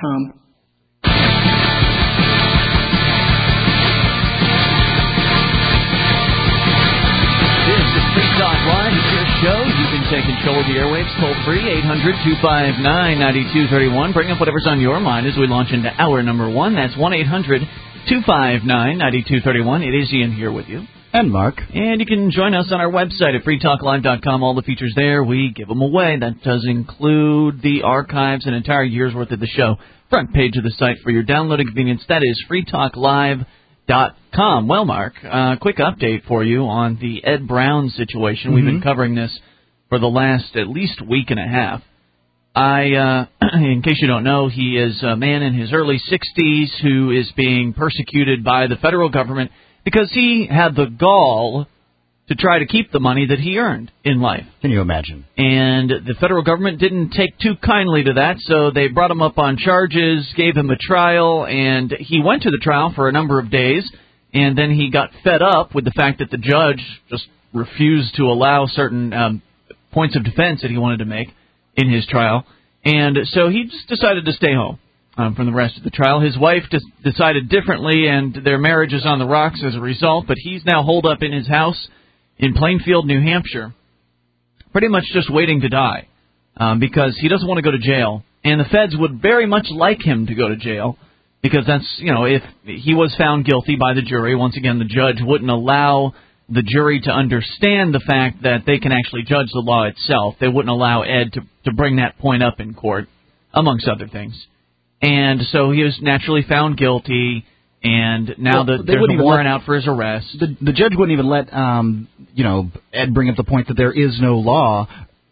Tom. Free Talk Live, it's your show. You can take control of the airwaves toll free, 800-259-9231. Bring up whatever's on your mind as we launch into hour number one. That's 1-800-259-9231. It is Ian here with you. And Mark. And you can join us on our website at freetalklive.com. All the features there, we give them away. That does include the archives, an entire year's worth of the show. Front page of the site for your downloading convenience. That is freetalklive.com. Well, Mark, quick update for you on the Ed Brown situation. Mm-hmm. We've been covering this for the last at least week and a half. In case you don't know, he is a man in his early 60s who is being persecuted by the federal government because he had the gall to try to keep the money that he earned in life. Can you imagine? And the federal government didn't take too kindly to that, so they brought him up on charges, gave him a trial, and he went to the trial for a number of days, and then he got fed up with the fact that the judge just refused to allow certain points of defense that he wanted to make in his trial, and so he just decided to stay home from the rest of the trial. His wife decided differently, and their marriage is on the rocks as a result, but he's now holed up in his house in Plainfield, New Hampshire, pretty much just waiting to die because he doesn't want to go to jail. And the feds would very much like him to go to jail because that's, if he was found guilty by the jury, once again, the judge wouldn't allow the jury to understand the fact that they can actually judge the law itself. They wouldn't allow Ed to bring that point up in court, amongst other things. And so he was naturally found guilty. And now there's a warrant out for his arrest. The judge wouldn't even let, Ed bring up the point that there is no law,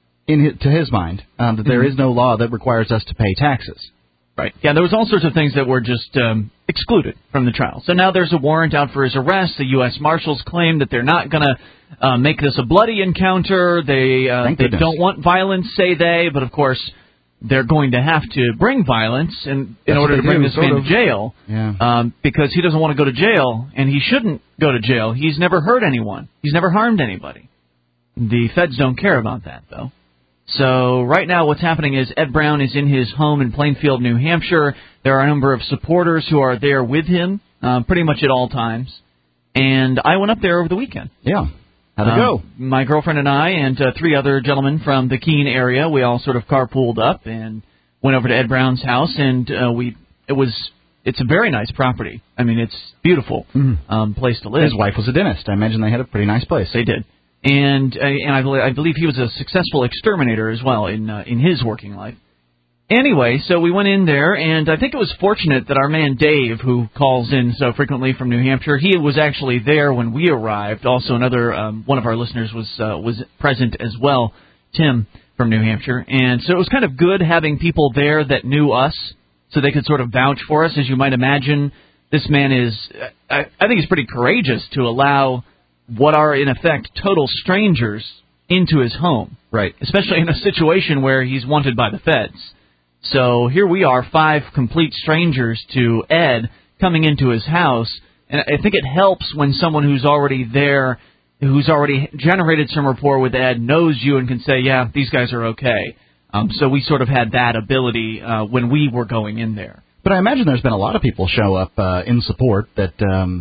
to his mind, that there is no law that requires us to pay taxes. Right. Yeah, there was all sorts of things that were just excluded from the trial. So now there's a warrant out for his arrest. The U.S. Marshals claim that they're not going to make this a bloody encounter. They don't want violence, say they, but of course they're going to have to bring violence in order to bring this man to jail, because he doesn't want to go to jail, and he shouldn't go to jail. He's never hurt anyone. He's never harmed anybody. The feds don't care about that, though. So right now what's happening is Ed Brown is in his home in Plainfield, New Hampshire. There are a number of supporters who are there with him pretty much at all times. And I went up there over the weekend. Yeah. How'd it go? My girlfriend and I and three other gentlemen from the Keene area, we all sort of carpooled up and went over to Ed Brown's house, and it's a very nice property. I mean, it's beautiful place to live. His wife was a dentist. I imagine they had a pretty nice place. They did. And I believe he was a successful exterminator as well in his working life. Anyway, so we went in there, and I think it was fortunate that our man Dave, who calls in so frequently from New Hampshire, he was actually there when we arrived. Also, another one of our listeners was present as well, Tim from New Hampshire. And so it was kind of good having people there that knew us, so they could sort of vouch for us. As you might imagine, this man is, I think he's pretty courageous to allow what are, in effect, total strangers into his home. Right. Especially in a situation where he's wanted by the feds. So here we are, 5 complete strangers to Ed coming into his house, and I think it helps when someone who's already there, who's already generated some rapport with Ed, knows you and can say, yeah, these guys are okay. So we sort of had that ability when we were going in there. But I imagine there's been a lot of people show up in support that,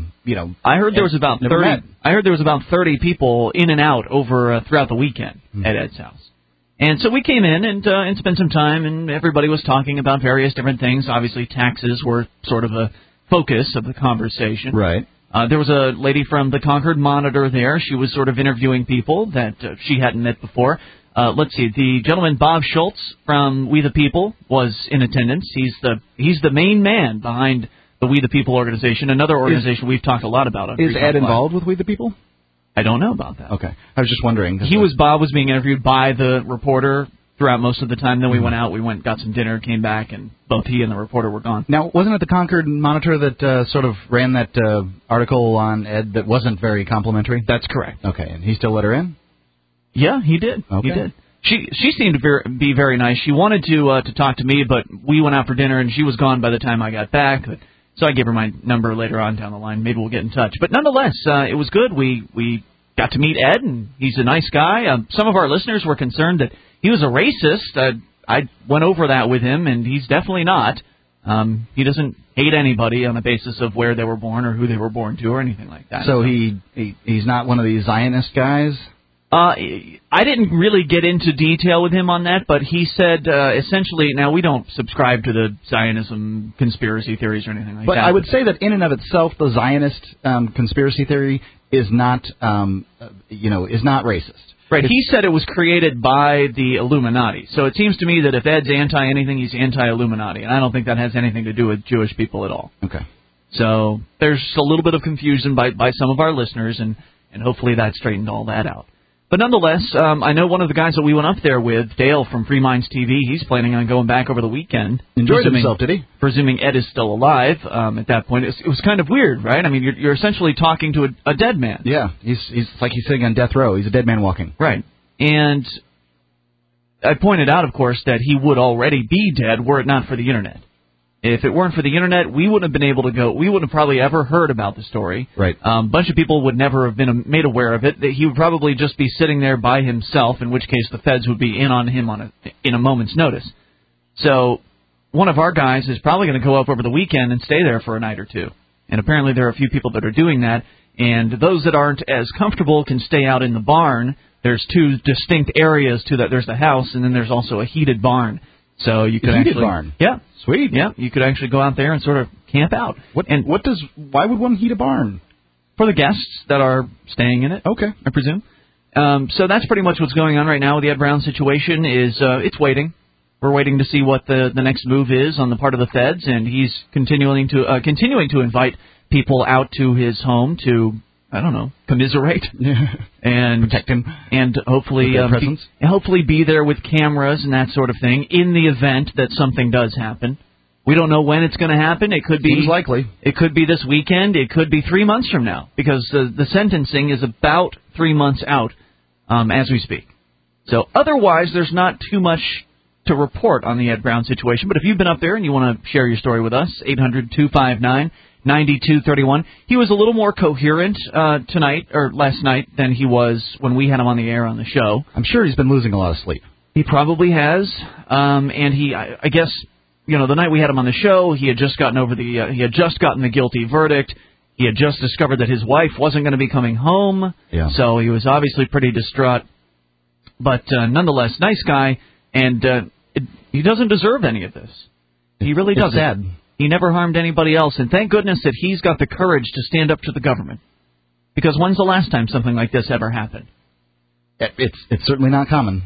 I heard there was about 30. Met. I heard there was about 30 people in and out over throughout the weekend at Ed's house. And so we came in and spent some time, and everybody was talking about various different things. Obviously, taxes were sort of a focus of the conversation. Right. There was a lady from the Concord Monitor there. She was sort of interviewing people that she hadn't met before. Let's see. The gentleman Bob Schultz from We the People was in attendance. He's the main man behind the We the People organization, another organization we've talked a lot about. Is Ed involved with We the People? I don't know about that. Okay. I was just wondering. Bob was being interviewed by the reporter throughout most of the time. Then we went out, got some dinner, came back, and both he and the reporter were gone. Now, wasn't it the Concord Monitor that sort of ran that article on Ed that wasn't very complimentary? That's correct. Okay, and he still let her in? Yeah, he did. Okay. He did. She seemed to be very nice. She wanted to talk to me, but we went out for dinner, and she was gone by the time I got back. So I gave her my number later on down the line. Maybe we'll get in touch. But nonetheless, it was good. We got to meet Ed, and he's a nice guy. Some of our listeners were concerned that he was a racist. I went over that with him, and he's definitely not. He doesn't hate anybody on the basis of where they were born or who they were born to or anything like that. So he's not one of these Zionist guys? I didn't really get into detail with him on that, but he said essentially, now we don't subscribe to the Zionism conspiracy theories or anything like that. But I would say that in and of itself, the Zionist conspiracy theory is not, is not racist. Right, he said it was created by the Illuminati. So it seems to me that if Ed's anti-anything, he's anti-Illuminati, and I don't think that has anything to do with Jewish people at all. Okay. So there's a little bit of confusion by some of our listeners, and hopefully that straightened all that out. But nonetheless, I know one of the guys that we went up there with, Dale from Free Minds TV, he's planning on going back over the weekend. Enjoyed himself, did he? Presuming Ed is still alive at that point. It was kind of weird, right? I mean, you're essentially talking to a dead man. Yeah, he's like he's sitting on death row. He's a dead man walking. Right. And I pointed out, of course, that he would already be dead were it not for the Internet. If it weren't for the Internet, we wouldn't have been able to go. We wouldn't have probably ever heard about the story. Right. A bunch of people would never have been made aware of it. He would probably just be sitting there by himself, in which case the feds would be in on him in a moment's notice. So one of our guys is probably going to go up over the weekend and stay there for a night or two. And apparently there are a few people that are doing that. And those that aren't as comfortable can stay out in the barn. There's two distinct areas to that. There's the house, and then there's also a heated barn. So you could heated barn. Yeah. Sweet. Yeah, you could actually go out there and sort of camp out. Why would one heat a barn? For the guests that are staying in it. Okay. I presume. So that's pretty much what's going on right now with the Ed Brown situation. It's waiting. We're waiting to see what the next move is on the part of the feds, and he's continuing to invite people out to his home to, I don't know, commiserate and protect him, and hopefully be there with cameras and that sort of thing in the event that something does happen. We don't know when it's going to happen. It could be seems likely. It could be this weekend. It could be 3 months from now, because the sentencing is about 3 months out as we speak. So otherwise, there's not too much to report on the Ed Brown situation. But if you've been up there and you want to share your story with us, 800-259-9231. He was a little more coherent last night than he was when we had him on the air on the show. I'm sure he's been losing a lot of sleep. He probably has, and I guess, the night we had him on the show, he had just gotten the guilty verdict. He had just discovered that his wife wasn't going to be coming home, so he was obviously pretty distraught. But nonetheless, nice guy, and he doesn't deserve any of this. He really doesn't. Sad. He never harmed anybody else, and thank goodness that he's got the courage to stand up to the government. Because when's the last time something like this ever happened? It's certainly not common.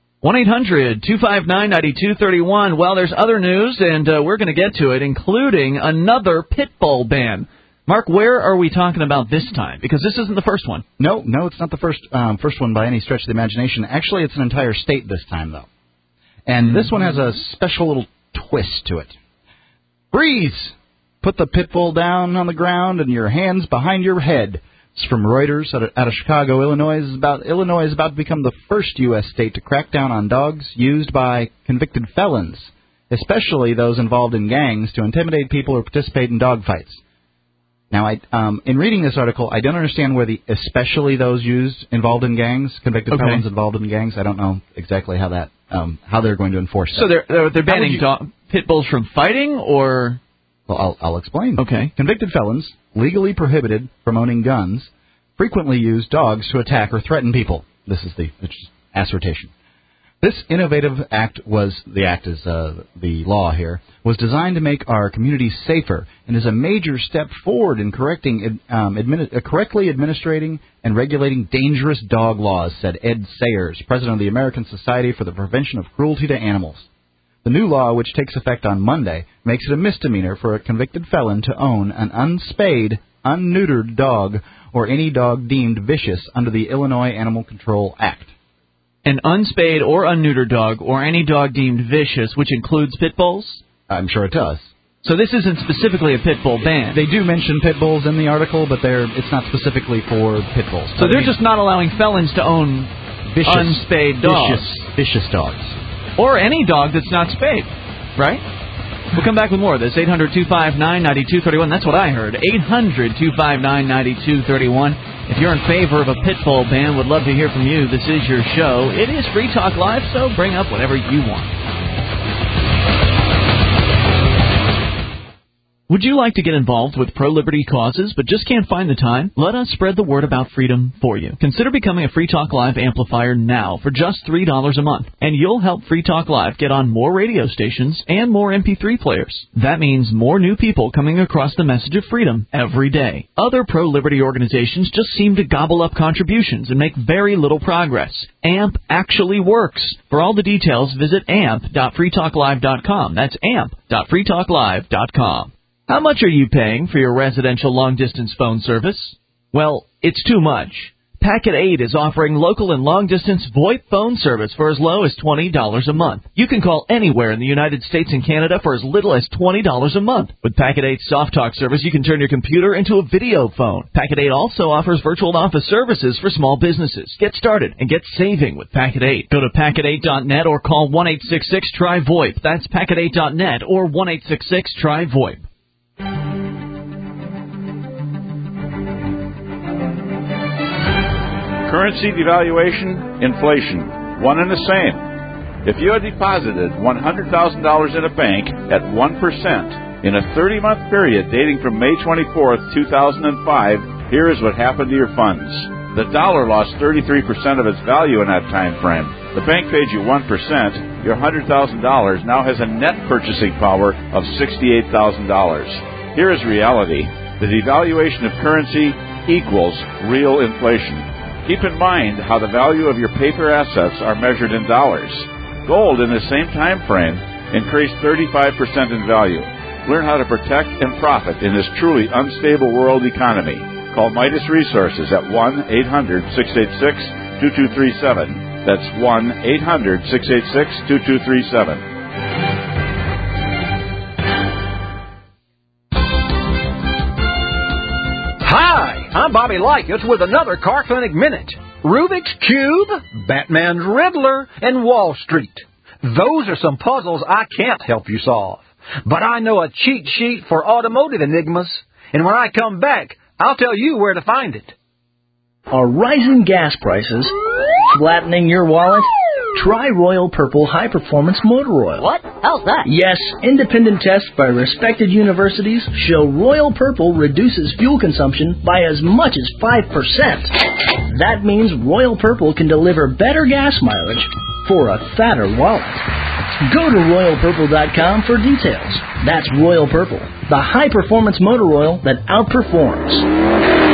1-800-259-9231. Well, there's other news, and we're going to get to it, including another pit bull ban. Mark, where are we talking about this time? Because this isn't the first one. No, it's not the first one by any stretch of the imagination. Actually, it's an entire state this time, though. And this one has a special little twist to it. Freeze! Put the pit bull down on the ground and your hands behind your head. It's from Reuters out of Chicago, Illinois. Illinois is about to become the first U.S. state to crack down on dogs used by convicted felons, especially those involved in gangs, to intimidate people or participate in dog fights. Now, in reading this article, I don't understand where especially those involved in gangs, convicted felons involved in gangs. I don't know exactly how they're going to enforce that. So they're banning pit bulls from fighting, or? Well, I'll explain. Okay. Convicted felons, legally prohibited from owning guns, frequently use dogs to attack or threaten people. This is the assertion. This innovative act the law here, was designed to make our communities safer and is a major step forward in correctly administrating and regulating dangerous dog laws, said Ed Sayers, president of the American Society for the Prevention of Cruelty to Animals. The new law, which takes effect on Monday, makes it a misdemeanor for a convicted felon to own an unspayed, unneutered dog or any dog deemed vicious under the Illinois Animal Control Act. An unspayed or unneutered dog or any dog deemed vicious, which includes pit bulls? I'm sure it does. So this isn't specifically a pit bull ban. They do mention pit bulls in the article, but it's not specifically for pit bulls. So they're just not allowing felons to own unspayed dogs. Vicious dogs. Or any dog that's not spayed, right? We'll come back with more of this. 800-259-9231. That's what I heard. 800-259-9231. If you're in favor of a pit bull ban, would love to hear from you. This is your show. It is Free Talk Live, so bring up whatever you want. Would you like to get involved with pro-liberty causes but just can't find the time? Let us spread the word about freedom for you. Consider becoming a Free Talk Live amplifier now for just $3 a month, and you'll help Free Talk Live get on more radio stations and more MP3 players. That means more new people coming across the message of freedom every day. Other pro-liberty organizations just seem to gobble up contributions and make very little progress. AMP actually works. For all the details, visit amp.freetalklive.com. That's amp.freetalklive.com. How much are you paying for your residential long-distance phone service? Well, it's too much. Packet 8 is offering local and long-distance VoIP phone service for as low as $20 a month. You can call anywhere in the United States and Canada for as little as $20 a month. With Packet 8's Soft Talk service, you can turn your computer into a video phone. Packet 8 also offers virtual office services for small businesses. Get started and get saving with Packet 8. Go to packet8.net or call 1-866-TRY-VoIP. That's packet8.net or 1-866-TRY-VoIP. Currency devaluation, inflation, one and the same. If you had deposited $100,000 in a bank at 1% in a 30-month period dating from May 24th, 2005, here is what happened to your funds. The dollar lost 33% of its value in that time frame. The bank paid you 1%. Your $100,000 now has a net purchasing power of $68,000. Here is reality. The devaluation of currency equals real inflation. Keep in mind how the value of your paper assets are measured in dollars. Gold in the same time frame increased 35% in value. Learn how to protect and profit in this truly unstable world economy. Call Midas Resources at 1-800-686-2237. That's 1-800-686-2237. I'm Bobby Likens with another Car Clinic Minute. Rubik's Cube, Batman's Riddler, and Wall Street. Those are some puzzles I can't help you solve. But I know a cheat sheet for automotive enigmas, and when I come back, I'll tell you where to find it. Are rising gas prices flattening your wallet? Try Royal Purple High Performance Motor Oil. What? How's that? Yes, independent tests by respected universities show Royal Purple reduces fuel consumption by as much as 5%. That means Royal Purple can deliver better gas mileage for a fatter wallet. Go to RoyalPurple.com for details. That's Royal Purple, the high-performance motor oil that outperforms.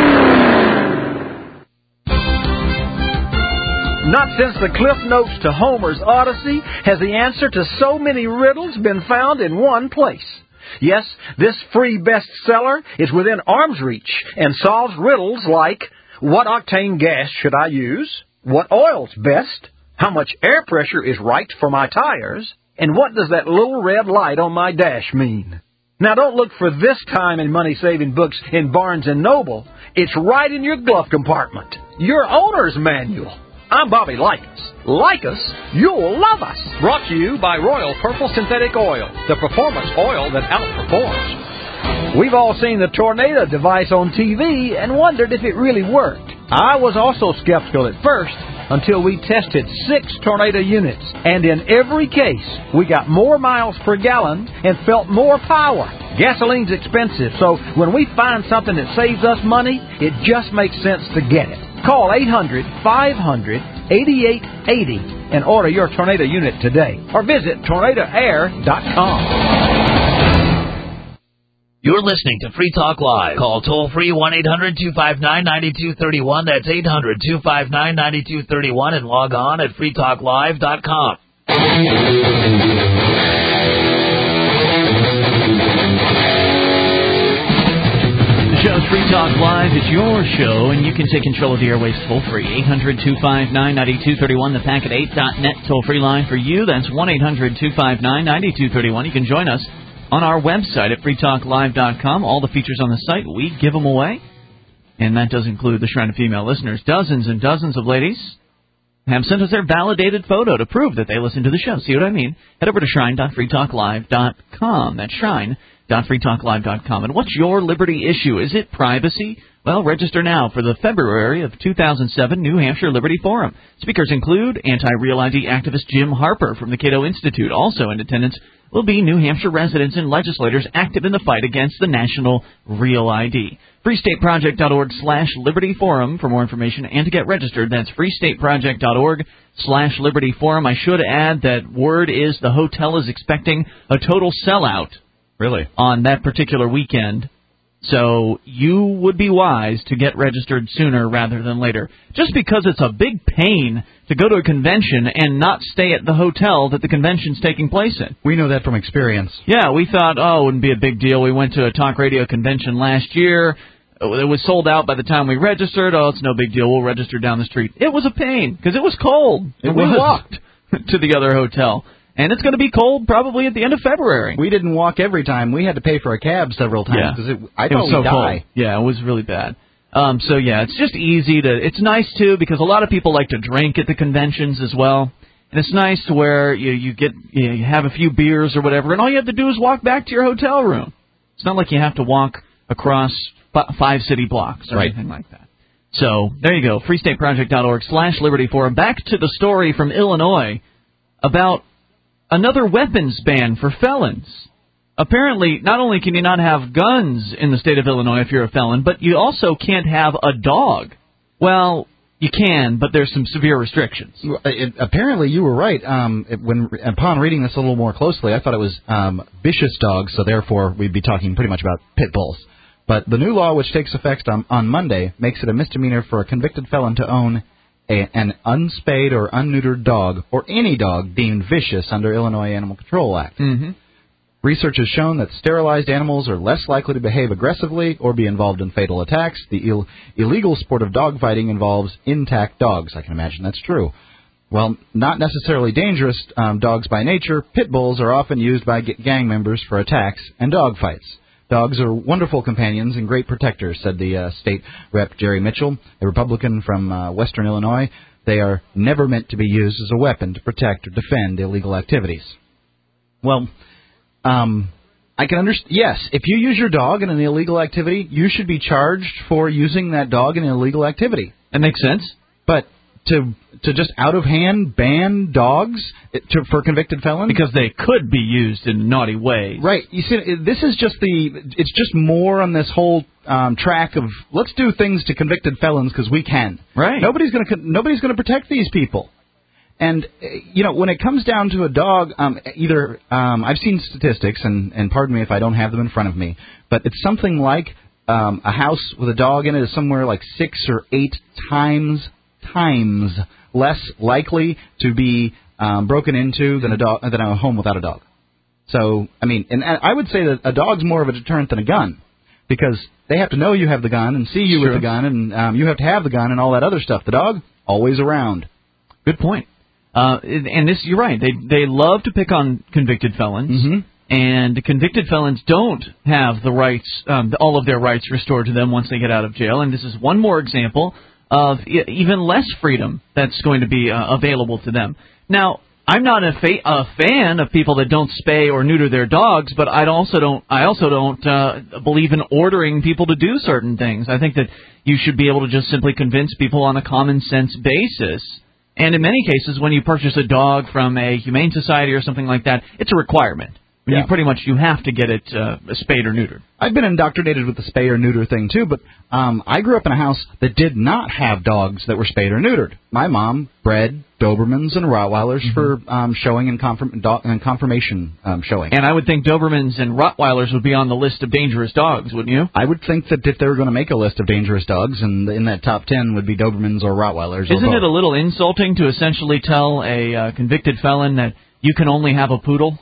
Not since the Cliff Notes to Homer's Odyssey has the answer to so many riddles been found in one place. Yes, this free bestseller is within arm's reach and solves riddles like, what octane gas should I use? What oil's best? How much air pressure is right for my tires? And what does that little red light on my dash mean? Now, don't look for this time and money-saving books in Barnes & Noble. It's right in your glove compartment. Your owner's manual. I'm Bobby Likens. Like us, you'll love us. Brought to you by Royal Purple Synthetic Oil, the performance oil that outperforms. We've all seen the tornado device on TV and wondered if it really worked. I was also skeptical at first until we tested 6 tornado units. And in every case, we got more miles per gallon and felt more power. Gasoline's expensive, so when we find something that saves us money, it just makes sense to get it. Call 800-500-8880 and order your tornado unit today. Or visit tornadoair.com. You're listening to Free Talk Live. Call toll-free 1-800-259-9231. That's 800-259-9231. And log on at freetalklive.com. Show's Free Talk Live. It's your show, and you can take control of the airwaves toll-free. 800-259-9231, the packet8.net toll-free line for you. That's 1-800-259-9231. You can join us on our website at freetalklive.com. All the features on the site, we give them away. And that does include the Shrine of Female Listeners. Dozens and dozens of ladies have sent us their validated photo to prove that they listen to the show. See what I mean? Head over to shrine.freetalklive.com. That's shrine.freetalklive.com. And what's your liberty issue? Is it privacy? Well, register now for the February of 2007 New Hampshire Liberty Forum. Speakers include anti-Real ID activist Jim Harper from the Cato Institute. Also in attendance, will be New Hampshire residents and legislators active in the fight against the National Real ID. FreeStateProject.org/Liberty Forum for more information and to get registered. That's FreeStateProject.org/Liberty Forum. I should add that word is the hotel is expecting a total sellout. Really? On that particular weekend. So you would be wise to get registered sooner rather than later. Just because it's a big pain to go to a convention and not stay at the hotel that the convention's taking place in. We know that from experience. Yeah, we thought, it wouldn't be a big deal. We went to a talk radio convention last year. It was sold out by the time we registered. It's no big deal. We'll register down the street. It was a pain because it was cold. We walked to the other hotel. And it's going to be cold probably at the end of February. We didn't walk every time. We had to pay for a cab several times because I thought we'd die. Yeah, it was really bad. So, it's just easy to... It's nice, too, because a lot of people like to drink at the conventions as well. And it's nice to where you have a few beers or whatever, and all you have to do is walk back to your hotel room. It's not like you have to walk across 5 city blocks or anything like that. So, there you go, freestateproject.org/Liberty Forum. Back to the story from Illinois about another weapons ban for felons. Apparently, not only can you not have guns in the state of Illinois if you're a felon, but you also can't have a dog. Well, you can, but there's some severe restrictions. Apparently, you were right. Upon reading this a little more closely, I thought it was vicious dogs, so therefore we'd be talking pretty much about pit bulls. But the new law, which takes effect on Monday, makes it a misdemeanor for a convicted felon to own an unspayed or unneutered dog, or any dog deemed vicious under Illinois Animal Control Act. Mm-hmm. Research has shown that sterilized animals are less likely to behave aggressively or be involved in fatal attacks. The illegal sport of dogfighting involves intact dogs. I can imagine that's true. While not necessarily dangerous dogs by nature, pit bulls are often used by gang members for attacks and dogfights. Dogs are wonderful companions and great protectors, said the state rep Jerry Mitchell, a Republican from western Illinois. They are never meant to be used as a weapon to protect or defend illegal activities. Well, I can understand. Yes, if you use your dog in an illegal activity, you should be charged for using that dog in an illegal activity. That makes sense. But to just out of hand ban dogs for convicted felons, because they could be used in naughty ways. Right. You see, this is just it's just more on this whole track of let's do things to convicted felons because we can. Right. Nobody's going to protect these people. And when it comes down to a dog, I've seen statistics, and pardon me if I don't have them in front of me, but it's something like a house with a dog in it is somewhere like 6 or 8 times less likely to be broken into than a home without a dog. So, and I would say that a dog's more of a deterrent than a gun, because they have to know you have the gun and see you with the gun, and you have to have the gun and all that other stuff. The dog, always around. Good point. And this, you're right. They love to pick on convicted felons. Mm-hmm. And convicted felons don't have the rights, all of their rights restored to them once they get out of jail. And this is one more example of even less freedom that's going to be available to them. Now, I'm not a fan of people that don't spay or neuter their dogs, but I also don't believe in ordering people to do certain things. I think that you should be able to just simply convince people on a common sense basis. And in many cases, when you purchase a dog from a humane society or something like that, it's a requirement. Yeah. You have to get it spayed or neutered. I've been indoctrinated with the spay or neuter thing, too, but I grew up in a house that did not have dogs that were spayed or neutered. My mom bred Dobermans and Rottweilers for showing and confirmation showing. And I would think Dobermans and Rottweilers would be on the list of dangerous dogs, wouldn't you? I would think that if they were going to make a list of dangerous dogs, and in that top 10 would be Dobermans or Rottweilers. Isn't it a little insulting to essentially tell a convicted felon that you can only have a poodle?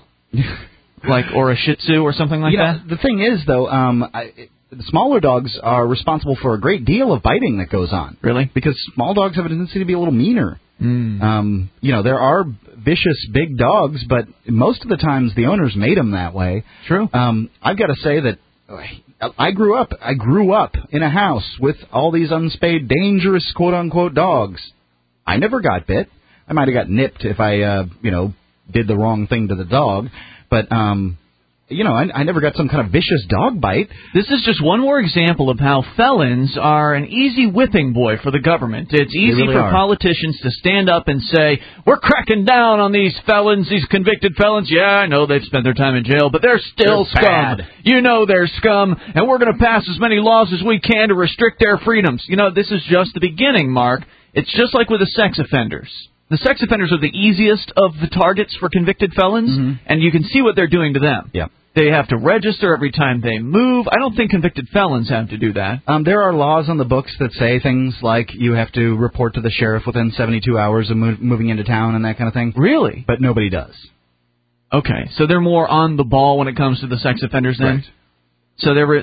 Or a Shih Tzu or something like that? The thing is, though, the smaller dogs are responsible for a great deal of biting that goes on. Really? Because small dogs have a tendency to be a little meaner. There are vicious big dogs, but most of the times the owners made them that way. True. I've got to say that I grew up in a house with all these unspayed, dangerous, quote-unquote, dogs. I never got bit. I might have got nipped if I, did the wrong thing to the dog. But, I never got some kind of vicious dog bite. This is just one more example of how felons are an easy whipping boy for the government. It's easy for politicians to stand up and say, we're cracking down on these felons, these convicted felons. Yeah, I know they've spent their time in jail, but they're still scum. Bad. You know they're scum, and we're going to pass as many laws as we can to restrict their freedoms. This is just the beginning, Mark. It's just like with the sex offenders. The sex offenders are the easiest of the targets for convicted felons, and you can see what they're doing to them. Yeah. They have to register every time they move. I don't think convicted felons have to do that. There are laws on the books that say things like you have to report to the sheriff within 72 hours of moving into town and that kind of thing. Really? But nobody does. Okay, so they're more on the ball when it comes to the sex offenders then? Right. So they're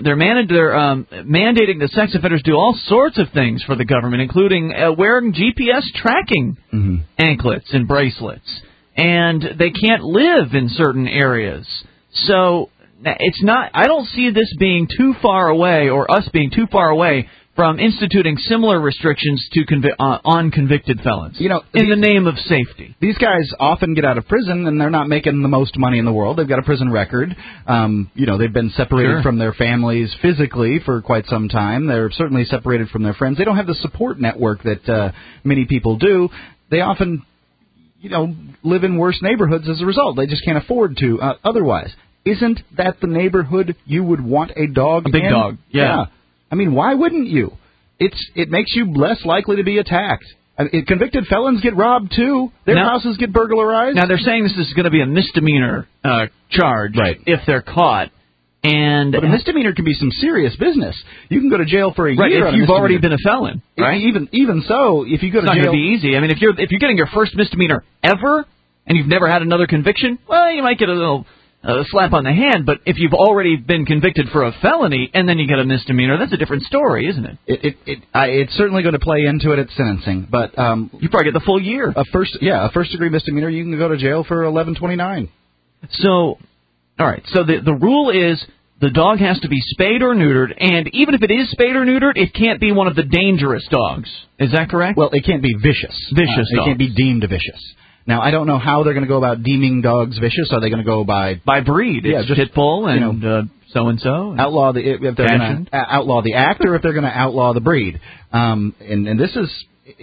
mandating that sex offenders do all sorts of things for the government, including wearing GPS tracking anklets and bracelets. And they can't live in certain areas. So it's not. I don't see this being too far away, or us being too far away from instituting similar restrictions to on convicted felons. In the name of safety. These guys often get out of prison, and they're not making the most money in the world. They've got a prison record. They've been separated from their families physically for quite some time. They're certainly separated from their friends. They don't have the support network that many people do. They often live in worse neighborhoods as a result. They just can't afford to otherwise. Isn't that the neighborhood you would want a dog in? A big dog, yeah. I mean, why wouldn't you? It makes you less likely to be attacked. Convicted felons get robbed, too. Their houses get burglarized. Now, they're saying this is going to be a misdemeanor charge if they're caught. But a misdemeanor can be some serious business. You can go to jail for a year if you've already been a felon, right? Even so, if you go to jail... It's not going to be easy. I mean, if you're getting your first misdemeanor ever, and you've never had another conviction, well, you might get a little slap on the hand. But if you've already been convicted for a felony, and then you get a misdemeanor, that's a different story, isn't it? It's certainly going to play into it at sentencing. But you probably get the full year. A first-degree misdemeanor, you can go to jail for 1129. So... All right, so the rule is the dog has to be spayed or neutered, and even if it is spayed or neutered, it can't be one of the dangerous dogs. Is that correct? Well, it can't be vicious. Vicious dogs. It can't be deemed vicious. Now, I don't know how they're going to go about deeming dogs vicious. Are they going to go by breed? It's just pit bull and so-and-so. Outlaw if they're going to outlaw the act, or if they're going to outlaw the breed. And this is...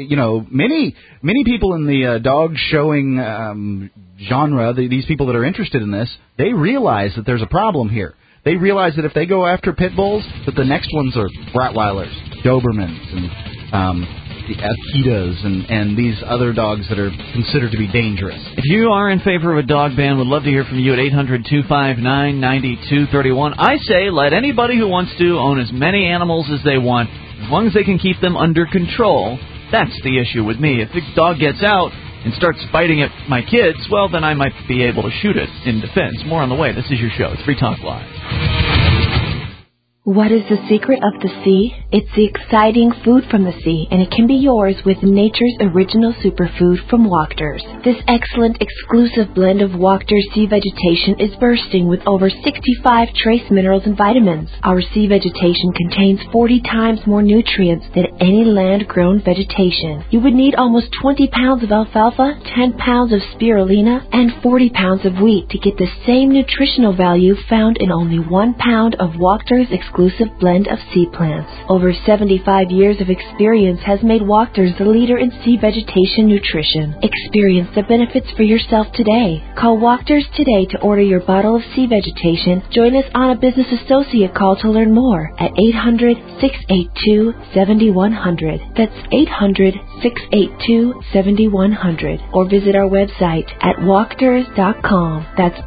many people in the dog showing genre, these people that are interested in this, they realize that there's a problem here. They realize that if they go after pit bulls, that the next ones are Rottweilers, Dobermans, and the Akitas, and these other dogs that are considered to be dangerous. If you are in favor of a dog ban, we'd love to hear from you at 800-259-9231. I say let anybody who wants to own as many animals as they want, as long as they can keep them under control. That's the issue with me. If the dog gets out and starts biting at my kids, well, then I might be able to shoot it in defense. More on the way. This is your show. It's Free Talk Live. What is the secret of the sea? It's the exciting food from the sea, and it can be yours with nature's original superfood from Wachters. This excellent exclusive blend of Wachters sea vegetation is bursting with over 65 trace minerals and vitamins. Our sea vegetation contains 40 times more nutrients than any land-grown vegetation. You would need almost 20 pounds of alfalfa, 10 pounds of spirulina, and 40 pounds of wheat to get the same nutritional value found in only 1 pound of Wachters exclusive blend of sea plants. Over 75 years of experience has made Wachters the leader in sea vegetation nutrition. Experience the benefits for yourself today. Call Wachters today to order your bottle of sea vegetation. Join us on a business associate call to learn more at 800-682-7100. That's 800-682-7100. Or visit our website at Wachters.com. That's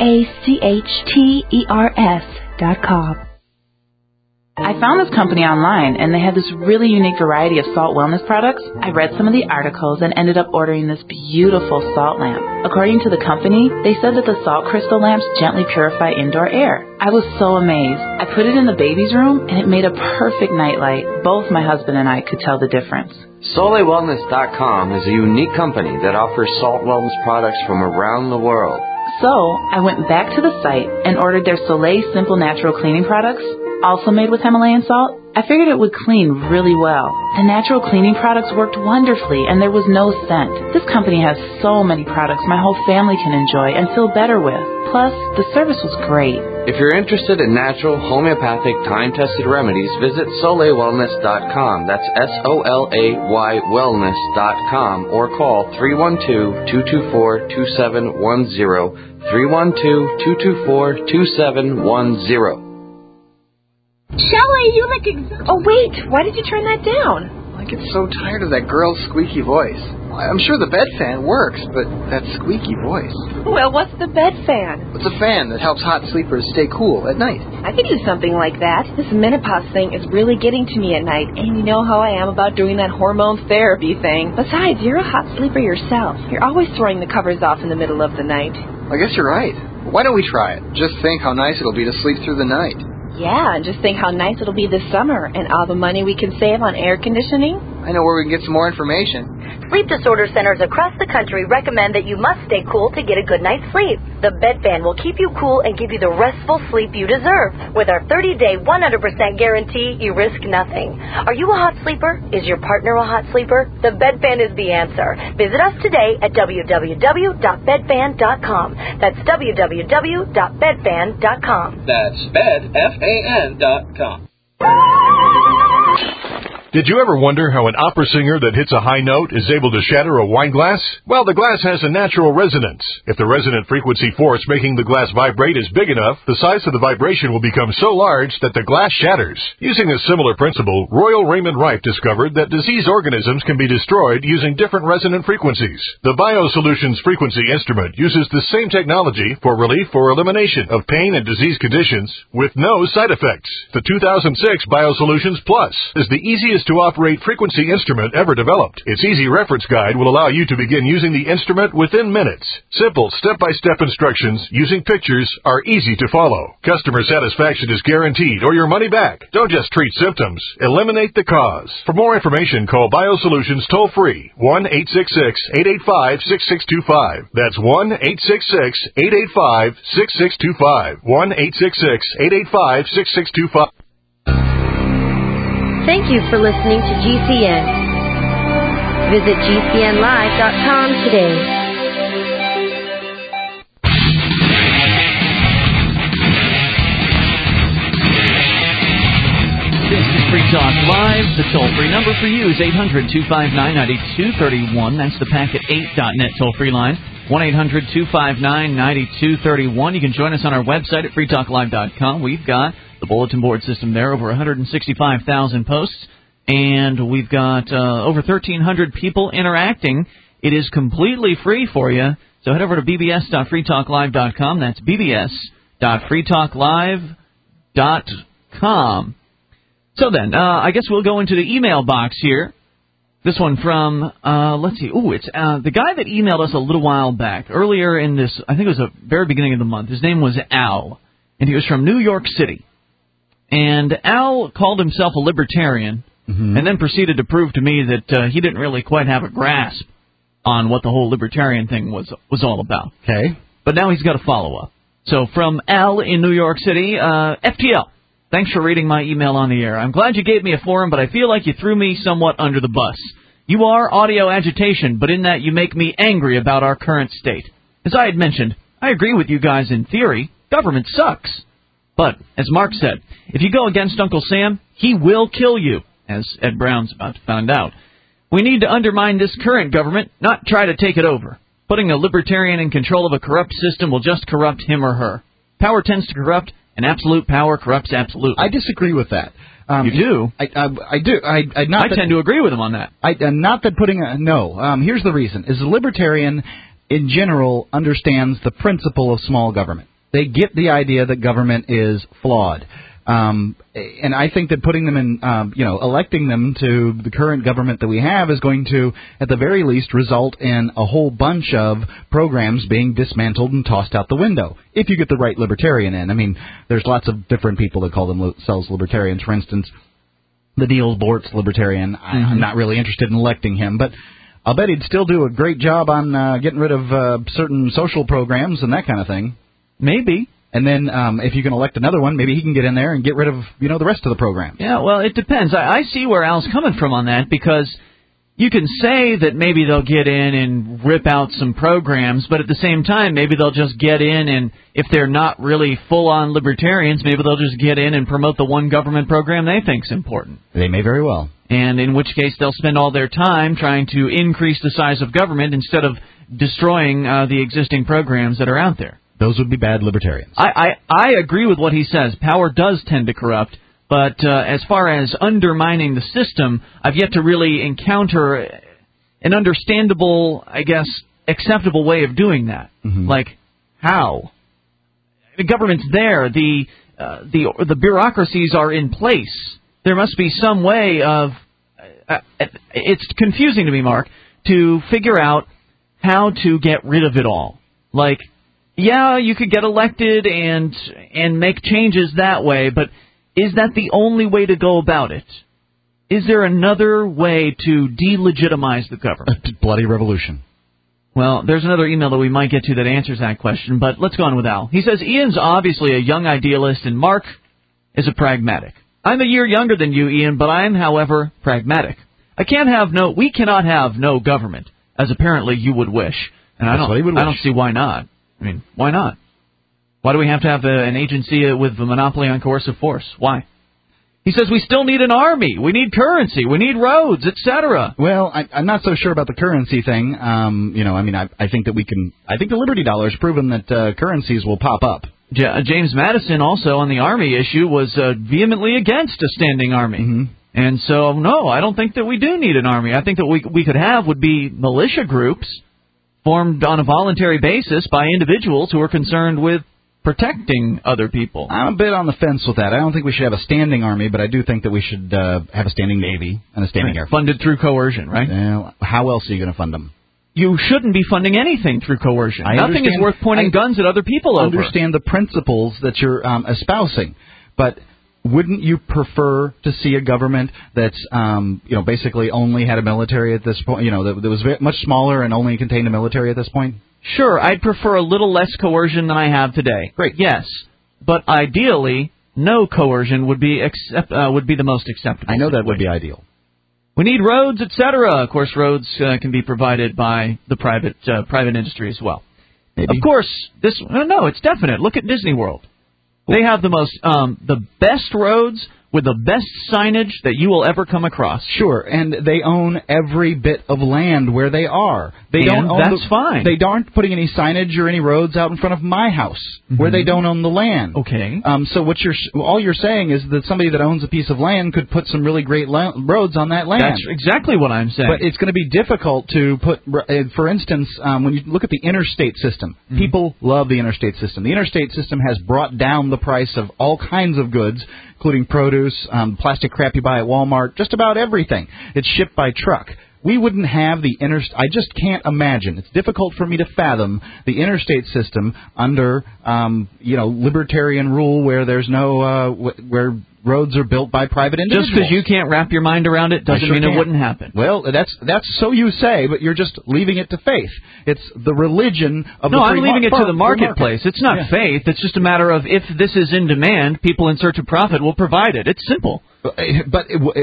WACHTERS.com. I found this company online, and they have this really unique variety of salt wellness products. I read some of the articles and ended up ordering this beautiful salt lamp. According to the company, they said that the salt crystal lamps gently purify indoor air. I was so amazed. I put it in the baby's room, and it made a perfect nightlight. Both my husband and I could tell the difference. SoleilWellness.com is a unique company that offers salt wellness products from around the world. So, I went back to the site and ordered their Soleil Simple Natural Cleaning products, also made with Himalayan salt. I figured it would clean really well. The natural cleaning products worked wonderfully, and there was no scent. This company has so many products my whole family can enjoy and feel better with. Plus, the service was great. If you're interested in natural, homeopathic, time-tested remedies, visit SoleilWellness.com. That's SOLAY wellness.com, or call 312-224-2710. 312-224-2710. Shelley, you look Oh, wait. Why did you turn that down? I get so tired of that girl's squeaky voice. I'm sure the bed fan works, but that squeaky voice. Well, what's the bed fan? It's a fan that helps hot sleepers stay cool at night. I could do something like that. This menopause thing is really getting to me at night, and you know how I am about doing that hormone therapy thing. Besides, you're a hot sleeper yourself. You're always throwing the covers off in the middle of the night. I guess you're right. Why don't we try it? Just think how nice it'll be to sleep through the night. Yeah, and just think how nice it'll be this summer and all the money we can save on air conditioning. I know where we can get some more information. Sleep disorder centers across the country recommend that you must stay cool to get a good night's sleep. The bed fan will keep you cool and give you the restful sleep you deserve. With our 30-day 100% guarantee, you risk nothing. Are you a hot sleeper? Is your partner a hot sleeper? The bed fan is the answer. Visit us today at www.bedfan.com. That's www.bedfan.com. That's bedfan.com. Did you ever wonder how an opera singer that hits a high note is able to shatter a wine glass? Well, the glass has a natural resonance. If the resonant frequency force making the glass vibrate is big enough, the size of the vibration will become so large that the glass shatters. Using a similar principle, Royal Raymond Rife discovered that disease organisms can be destroyed using different resonant frequencies. The BioSolutions frequency instrument uses the same technology for relief or elimination of pain and disease conditions with no side effects. The 2006 BioSolutions Plus is the easiest to operate frequency instrument ever developed. Its easy reference guide will allow you to begin using the instrument within minutes. Simple step-by-step instructions using pictures are easy to follow. Customer satisfaction is guaranteed or your money back. Don't just treat symptoms, eliminate the cause. For more information, call BioSolutions toll-free 1-866-885-6625. That's 1-866-885-6625. 1-866-885-6625. Thank you for listening to GCN. Visit GCNlive.com today. This is Free Talk Live. The toll-free number for you is 800-259-9231. That's the Packet8.net toll-free line. 1-800-259-9231. You can join us on our website at freetalklive.com. We've got the bulletin board system there, over 165,000 posts, and we've got over 1,300 people interacting. It is completely free for you, so head over to bbs.freetalklive.com. That's bbs.freetalklive.com. So then, I guess we'll go into the email box here. This one from, let's see, it's the guy that emailed us a little while back, earlier in this, I think it was the very beginning of the month. His name was Al, and he was from New York City. And Al called himself a libertarian, and then proceeded to prove to me that he didn't really quite have a grasp on what the whole libertarian thing was all about. Okay. But now he's got a follow-up. So from Al in New York City, FTL, thanks for reading my email on the air. I'm glad you gave me a forum, but I feel like you threw me somewhat under the bus. You are audio agitation, but in that you make me angry about our current state. As I had mentioned, I agree with you guys in theory. Government sucks. But, as Mark said, if you go against Uncle Sam, he will kill you, as Ed Brown's about to find out. We need to undermine this current government, not try to take it over. Putting a libertarian in control of a corrupt system will just corrupt him or her. Power tends to corrupt, and absolute power corrupts absolutely. I disagree with that. You do? I do. I tend to agree with him on that. Not that putting a... No. Here's the reason. Is a libertarian, in general, understands the principle of small government. They get the idea that government is flawed. And I think that putting them in, electing them to the current government that we have is going to, at the very least, result in a whole bunch of programs being dismantled and tossed out the window, if you get the right libertarian in. I mean, there's lots of different people that call themselves libertarians. For instance, the Neil Bortz libertarian. I'm not really interested in electing him, but I'll bet he'd still do a great job on getting rid of certain social programs and that kind of thing. Maybe. And then if you can elect another one, maybe he can get in there and get rid of, the rest of the program. Yeah, well, it depends. I see where Al's coming from on that, because you can say that maybe they'll get in and rip out some programs, but at the same time, maybe they'll just get in, and if they're not really full-on libertarians, maybe they'll just get in and promote the one government program they think's important. They may very well. And in which case they'll spend all their time trying to increase the size of government instead of destroying the existing programs that are out there. Those would be bad libertarians. I agree with what he says. Power does tend to corrupt. But as far as undermining the system, I've yet to really encounter an understandable, I guess, acceptable way of doing that. Mm-hmm. Like, how? The government's there. The bureaucracies are in place. There must be some way of... it's confusing to me, Mark, to figure out how to get rid of it all. Like, yeah, you could get elected and make changes that way, but... is that the only way to go about it? Is there another way to delegitimize the government? A bloody revolution. Well, there's another email that we might get to that answers that question, but let's go on with Al. He says, Ian's obviously a young idealist, and Mark is a pragmatic. I'm a year younger than you, Ian, but I am, however, pragmatic. We cannot have no government, as apparently you would wish. And I don't see why not. I mean, why not? Why do we have to have an agency with a monopoly on coercive force? Why? He says we still need an army, we need currency, we need roads, etc. Well, I'm not so sure about the currency thing. I think that I think the Liberty Dollar's proven that currencies will pop up. James Madison also on the army issue was vehemently against a standing army. Mm-hmm. And so, no, I don't think that we do need an army. I think that we could have would be militia groups formed on a voluntary basis by individuals who are concerned with protecting other people. I'm a bit on the fence with that. I don't think we should have a standing army, but I do think that we should have a standing Navy and a standing Air Force. Funded through coercion, right? Well, how else are you going to fund them? You shouldn't be funding anything through coercion. Nothing is worth pointing guns at other people over. I understand the principles that you're espousing, but wouldn't you prefer to see a government that's, basically only had a military at this point, that was much smaller and only contained a military at this point? Sure, I'd prefer a little less coercion than I have today. Great. Yes, but ideally, no coercion would be the most acceptable. I know that would be ideal. We need roads, etc. Of course, roads can be provided by the private industry as well. Maybe. Of course, it's definite. Look at Disney World. They have the best roads with the best signage that you will ever come across. Sure, and they own every bit of land where they are. That's fine. They aren't putting any signage or any roads out in front of my house where they don't own the land. Okay. So all you're saying is that somebody that owns a piece of land could put some really great roads on that land. That's exactly what I'm saying. But it's going to be difficult to put, for instance, when you look at the interstate system, people love the interstate system. The interstate system has brought down the price of all kinds of goods, including produce, plastic crap you buy at Walmart, just about everything. It's shipped by truck. We wouldn't have the interstate. I just can't imagine. It's difficult for me to fathom the interstate system under, libertarian rule where there's no, where roads are built by private individuals. Just because you can't wrap your mind around it doesn't mean it wouldn't happen. Well, that's so you say, but you're just leaving it to faith. It's the religion of the free market. No, I'm leaving it to the marketplace. It's not faith. It's just a matter of if this is in demand, people in search of profit will provide it. It's simple. But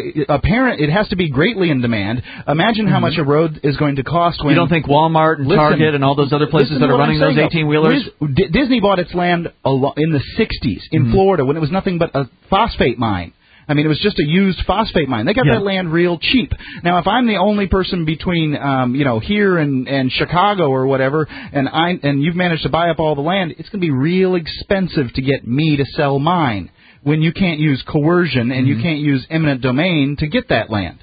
it has to be greatly in demand. Imagine how much a road is going to cost. When you don't think Walmart and Target and all those other places that are running those 18-wheelers? Disney bought its land in the 60s in Florida when it was nothing but a phosphate mine. I mean, it was just a used phosphate mine. They got that land real cheap. Now, if I'm the only person between, here and Chicago or whatever, and you've managed to buy up all the land, it's going to be real expensive to get me to sell mine when you can't use coercion and you can't use eminent domain to get that land.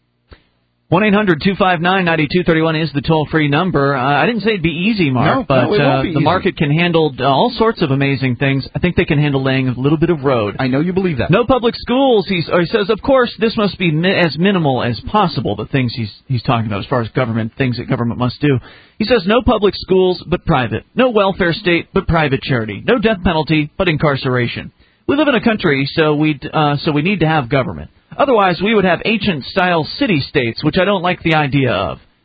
1-800-259-9231 is the toll-free number. I didn't say it'd be easy, Mark, but the market can handle all sorts of amazing things. I think they can handle laying a little bit of road. I know you believe that. No public schools, he says. Of course, this must be as minimal as possible, the things he's talking about as far as government, things that government must do. He says no public schools, but private. No welfare state, but private charity. No death penalty, but incarceration. We live in a country, so we need to have government. Otherwise, we would have ancient-style city-states, which I don't like the idea of.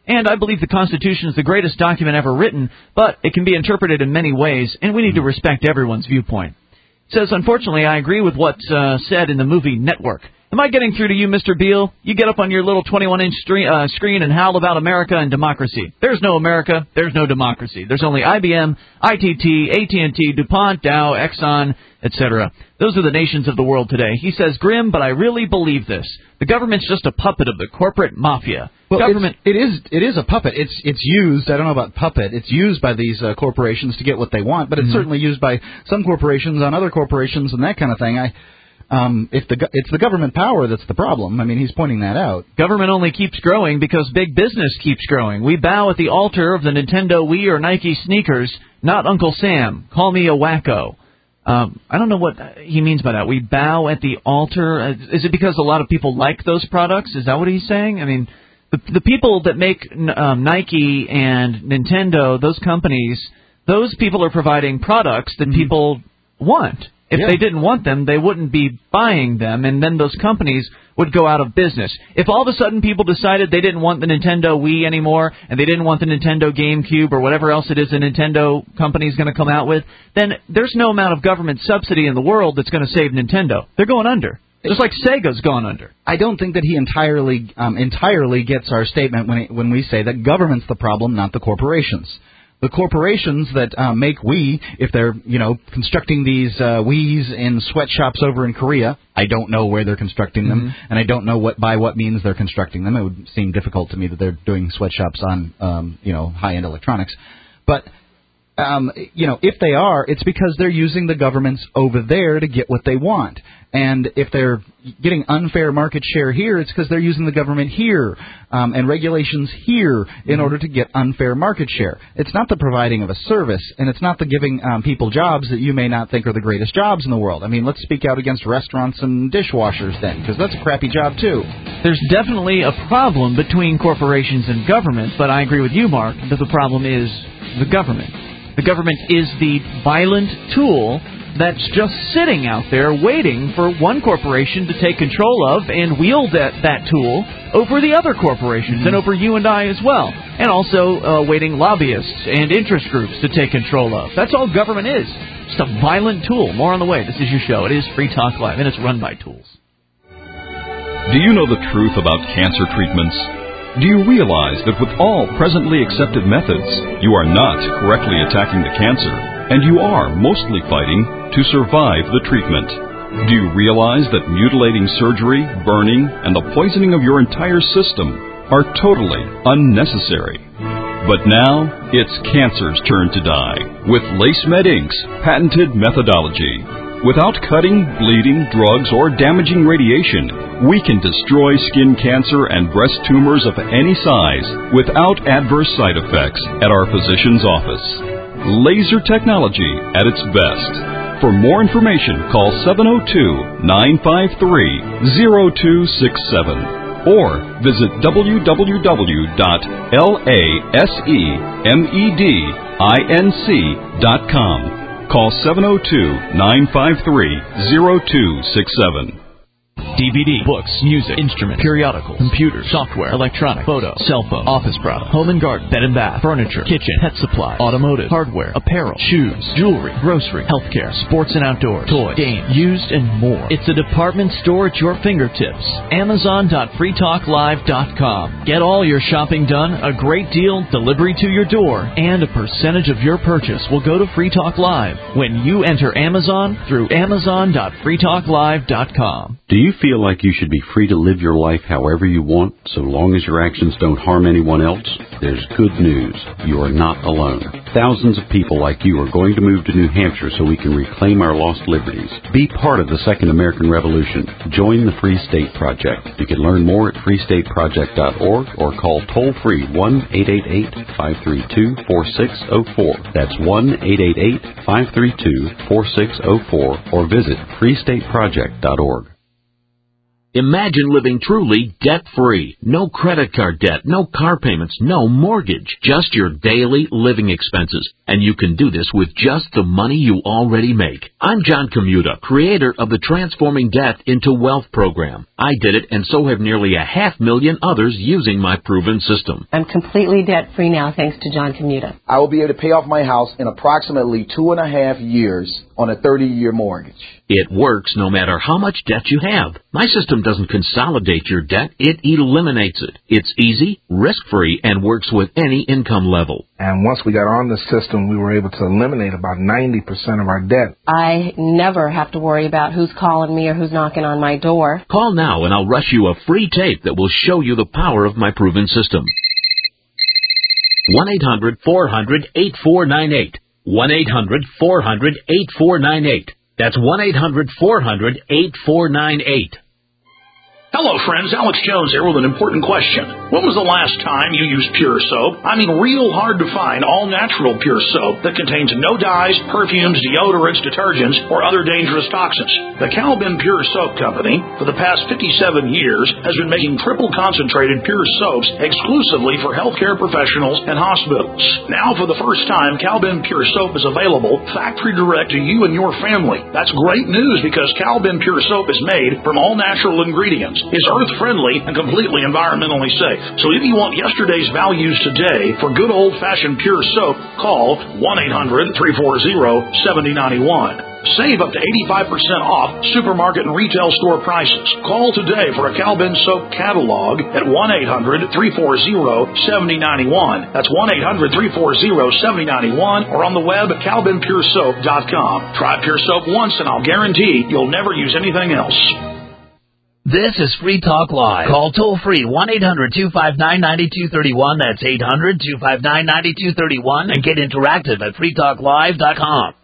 And I believe the Constitution is the greatest document ever written, but it can be interpreted in many ways, and we need to respect everyone's viewpoint. It says, unfortunately, I agree with what's said in the movie Network. Am I getting through to you, Mr. Beale? You get up on your little 21-inch screen and howl about America and democracy. There's no America. There's no democracy. There's only IBM, ITT, AT&T, DuPont, Dow, Exxon, etc. Those are the nations of the world today. He says, grim, but I really believe this. The government's just a puppet of the corporate mafia. Well, Government. It is a puppet. It's used. I don't know about puppet. It's used by these corporations to get what they want, but it's certainly used by some corporations on other corporations and that kind of thing. It's the government power that's the problem. I mean, he's pointing that out. Government only keeps growing because big business keeps growing. We bow at the altar of the Nintendo Wii or Nike sneakers, not Uncle Sam. Call me a wacko. I don't know what he means by that. We bow at the altar. Is it because a lot of people like those products? Is that what he's saying? I mean, the people that make Nike and Nintendo, those companies, those people are providing products that people want. If they didn't want them, they wouldn't be buying them, and then those companies would go out of business. If all of a sudden people decided they didn't want the Nintendo Wii anymore, and they didn't want the Nintendo GameCube or whatever else it is the Nintendo company is going to come out with, then there's no amount of government subsidy in the world that's going to save Nintendo. They're going under. Just like Sega's gone under. I don't think that he entirely gets our statement when we say that government's the problem, not the corporations. The corporations that make Wii, if they're, constructing these Wiis in sweatshops over in Korea, I don't know where they're constructing them, and I don't know by what means they're constructing them. It would seem difficult to me that they're doing sweatshops on, high-end electronics. But, if they are, it's because they're using the governments over there to get what they want. And if they're getting unfair market share here, it's because they're using the government here and regulations here in order to get unfair market share. It's not the providing of a service, and it's not the giving people jobs that you may not think are the greatest jobs in the world. I mean, let's speak out against restaurants and dishwashers then, because that's a crappy job too. There's definitely a problem between corporations and government, but I agree with you, Mark, that the problem is the government. The government is the violent tool that's just sitting out there waiting for one corporation to take control of and wield that tool over the other corporations and over you and I as well. And also waiting lobbyists and interest groups to take control of. That's all government is. Just a violent tool. More on the way. This is your show. It is Free Talk Live, and it's run by tools. Do you know the truth about cancer treatments? Do you realize that with all presently accepted methods, you are not correctly attacking the cancer, and you are mostly fighting to survive the treatment? Do you realize that mutilating surgery, burning, and the poisoning of your entire system are totally unnecessary? But now, it's cancer's turn to die with LaceMed Inc.'s patented methodology. Without cutting, bleeding, drugs, or damaging radiation, we can destroy skin cancer and breast tumors of any size without adverse side effects at our physician's office. Laser technology at its best. For more information, call 702-953-0267 or visit www.lasemedinc.com. Call 702-953-0267. DVD, books, music, instruments, periodicals, computers, software, electronic, photo, cell phone, office product, home and garden, bed and bath, furniture, kitchen, pet supply, automotive, hardware, apparel, shoes, jewelry, grocery, healthcare, sports and outdoors, toys, games, used, and more. It's a department store at your fingertips. Amazon.freetalklive.com. Get all your shopping done, a great deal, delivery to your door, and a percentage of your purchase will go to Free Talk Live when you enter Amazon through Amazon.freetalklive.com. Do you feel like you should be free to live your life however you want, so long as your actions don't harm anyone else? There's good news. You are not alone. Thousands of people like you are going to move to New Hampshire so we can reclaim our lost liberties. Be part of the Second American Revolution. Join the Free State Project. You can learn more at freestateproject.org or call toll-free 1-888-532-4604. That's 1-888-532-4604 or visit freestateproject.org. Imagine living truly debt-free. No credit card debt, no car payments, no mortgage. Just your daily living expenses. And you can do this with just the money you already make. I'm John Commuta, creator of the Transforming Debt into Wealth program. I did it, and so have nearly 500,000 others using my proven system. I'm completely debt-free now thanks to John Commuta. I will be able to pay off my house in approximately 2.5 years on a 30-year mortgage. It works no matter how much debt you have. My system doesn't consolidate your debt, it eliminates it. It's easy, risk-free, and works with any income level. And once we got on the system, we were able to eliminate about 90% of our debt. I never have to worry about who's calling me or who's knocking on my door. Call now and I'll rush you a free tape that will show you the power of my proven system. 1-800-400-8498. 1-800-400-8498. That's 1-800-400-8498. Hello, friends. Alex Jones here with an important question. When was the last time you used Pure Soap? I mean, real hard to find all-natural Pure Soap that contains no dyes, perfumes, deodorants, detergents, or other dangerous toxins. The Calvin Pure Soap Company, for the past 57 years, has been making triple-concentrated Pure Soaps exclusively for healthcare professionals and hospitals. Now, for the first time, Calvin Pure Soap is available factory direct to you and your family. That's great news because Calvin Pure Soap is made from all-natural ingredients. It's earth-friendly and completely environmentally safe. So if you want yesterday's values today for good old-fashioned Pure Soap, call 1-800-340-7091. Save up to 85% off supermarket and retail store prices. Call today for a Calvin Soap catalog at 1-800-340-7091. That's 1-800-340-7091 or on the web at calvinpuresoap.com. Try Pure Soap once and I'll guarantee you'll never use anything else. This is Free Talk Live. Call toll-free 1-800-259-9231. That's 800-259-9231. And get interactive at freetalklive.com.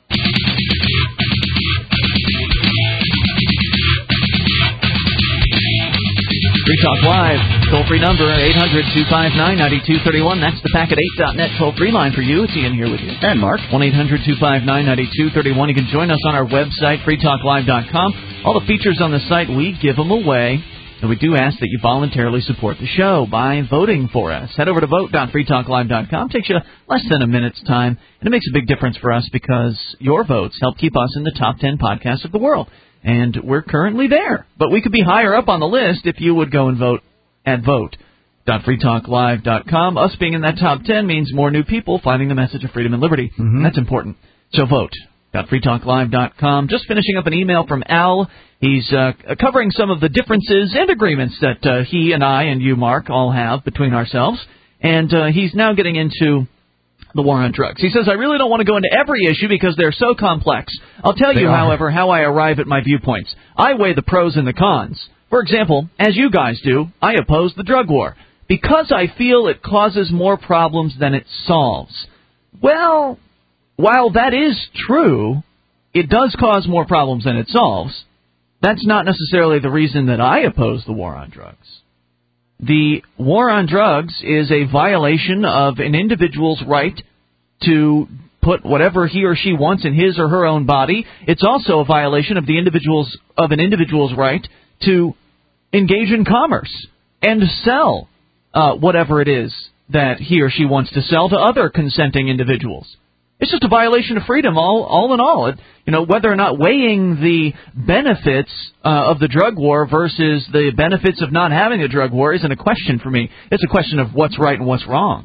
Free Talk Live, toll-free number, 800-259-9231. That's the Packet8.net toll-free line for you. It's Ian here with you. And Mark. 1-800-259-9231. You can join us on our website, freetalklive.com. All the features on the site, we give them away. And we do ask that you voluntarily support the show by voting for us. Head over to vote.freetalklive.com. Takes you less than a minute's time. And it makes a big difference for us because your votes help keep us in the top 10 podcasts of the world. And we're currently there. But we could be higher up on the list if you would go and vote at vote.freetalklive.com. Us being in that top 10 means more new people finding the message of freedom and liberty. Mm-hmm. That's important. So vote.freetalklive.com. Just finishing up an email from Al. He's covering some of the differences and agreements that he and I and you, Mark, all have between ourselves. And he's now getting into the war on drugs. He says, I really don't want to go into every issue because they're so complex. I'll tell you, however, how I arrive at my viewpoints. I weigh the pros and the cons. For example, as you guys do, I oppose the drug war because I feel it causes more problems than it solves. Well, while that is true, it does cause more problems than it solves. That's not necessarily the reason that I oppose the war on drugs. The war on drugs is a violation of an individual's right to put whatever he or she wants in his or her own body. It's also a violation of an individual's right to engage in commerce and sell whatever it is that he or she wants to sell to other consenting individuals. It's just a violation of freedom, all in all. Whether or not weighing the benefits of the drug war versus the benefits of not having a drug war isn't a question for me. It's a question of what's right and what's wrong.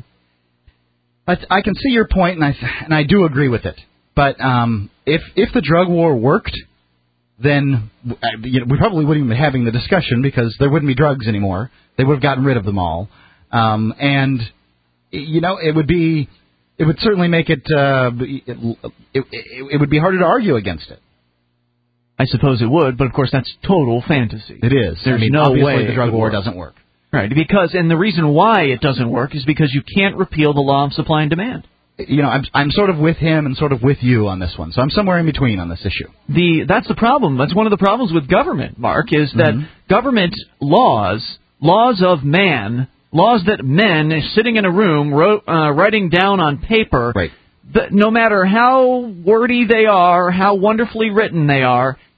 I can see your point, and I do agree with it. But if the drug war worked, then we probably wouldn't be having the discussion because there wouldn't be drugs anymore. They would have gotten rid of them all, and it would be. It would certainly make it would be harder to argue against it. I suppose it would, but of course that's total fantasy. It is. There's no way the drug war doesn't work. Right, and the reason why it doesn't work is because you can't repeal the law of supply and demand. I'm sort of with him and sort of with you on this one, so I'm somewhere in between on this issue. That's the problem. That's one of the problems with government, Mark, is that government laws of man. Laws that men sitting in a room writing down on paper, no matter how wordy they are, how wonderfully written they are,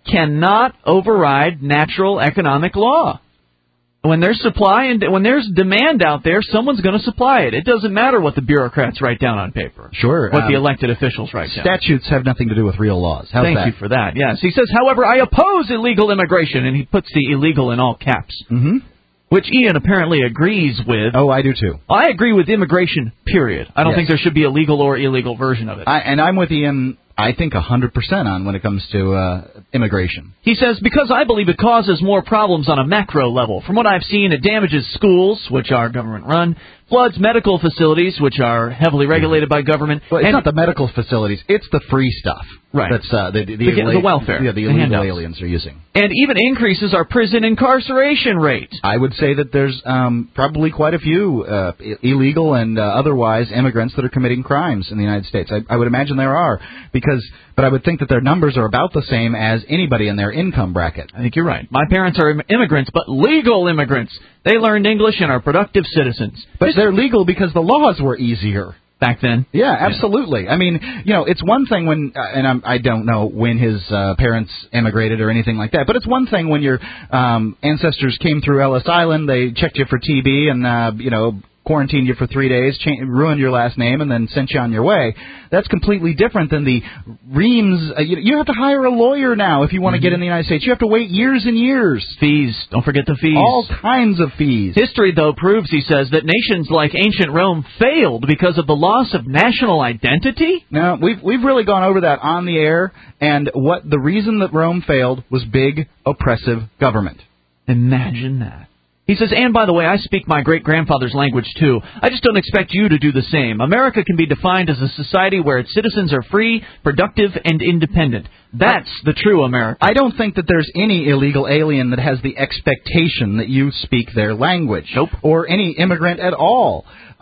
cannot override natural economic law. When there's supply and when there's demand out there, someone's going to supply it. It doesn't matter what the bureaucrats write down on paper. Sure. What the elected officials write down. Statutes have nothing to do with real laws. How's Thank that? you for that. Yes. He says, however, I oppose illegal immigration, and he puts the illegal in all caps. Mm-hmm. Which Ian apparently agrees with. Oh, I do too. I agree with immigration, period. I don't think there should be a legal or illegal version of it. And I'm with Ian, I think 100% on when it comes to immigration. He says, because I believe it causes more problems on a macro level. From what I've seen, it damages schools, which are government-run, floods medical facilities, which are heavily regulated by government. Well, it's not the medical facilities, it's the free stuff. Right. That's the welfare. Yeah, the illegal aliens are using. And even increases our prison incarceration rate. I would say that there's probably quite a few illegal and otherwise immigrants that are committing crimes in the United States. I would imagine there are, but I would think that their numbers are about the same as anybody in their income bracket. I think you're right. My parents are immigrants, but legal immigrants. They learned English and are productive citizens. But they're legal because the laws were easier. Back then? Yeah, absolutely. Yeah. I mean, it's one thing when, I don't know when his parents immigrated or anything like that, but it's one thing when your ancestors came through Ellis Island, they checked you for TB and, quarantined you for 3 days, ruined your last name, and then sent you on your way. That's completely different than the reams. You have to hire a lawyer now if you want to get in the United States. You have to wait years and years. Fees. Don't forget the fees. All kinds of fees. History, though, proves, he says, that nations like ancient Rome failed because of the loss of national identity. Now, we've really gone over that on the air, and the reason that Rome failed was big, oppressive government. Imagine that. He says, and by the way, I speak my great-grandfather's language, too. I just don't expect you to do the same. America can be defined as a society where its citizens are free, productive, and independent. That's the true America. I don't think that there's any illegal alien that has the expectation that you speak their language. Nope. Or any immigrant at all.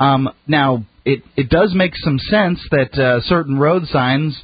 Now, it does make some sense that certain road signs,